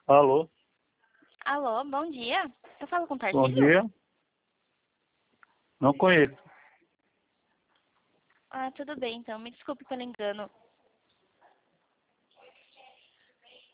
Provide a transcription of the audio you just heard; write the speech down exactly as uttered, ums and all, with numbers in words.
Alô, Alô, bom dia. Eu falo com o bom Tarcísio? dia. Não conheço. Ah, tudo bem, então. Me desculpe pelo engano.